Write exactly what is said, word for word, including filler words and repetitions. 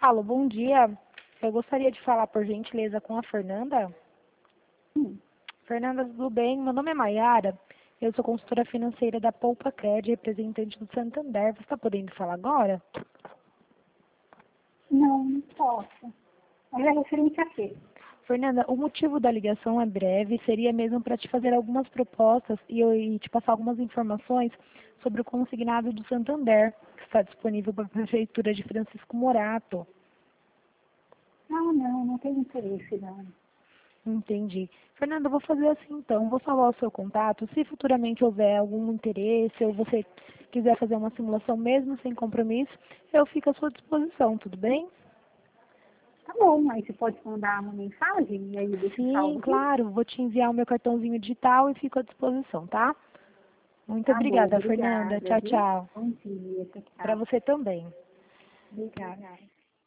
Alô, bom dia. Eu gostaria de falar, por gentileza, com a Fernanda. Hum, Fernanda, tudo bem? Meu nome é Maiara. Eu sou consultora financeira da Poupa Cred, representante do Santander. Você está podendo falar agora? não, não posso. Mas é referente a quê? Fernanda, o motivo da ligação é breve, seria mesmo para te fazer algumas propostas e, eu, e te passar algumas informações sobre o consignado do Santander, que está disponível para a Prefeitura de Francisco Morato. Ah, não, não tenho interesse, não. Entendi. Fernanda, eu vou fazer assim então, vou salvar o seu contato. Se futuramente houver algum interesse ou você quiser fazer uma simulação mesmo sem compromisso, eu fico à sua disposição, tudo bem? Tá bom, aí você pode mandar uma mensagem e aí eu deixo Sim, salvo aqui? claro. Vou te enviar o meu cartãozinho digital e fico à disposição, tá? Muito Tá bom, obrigada, Fernanda. obrigada, Tchau, viu? tchau. Bom dia, tchau, Para tchau. você também. Obrigada.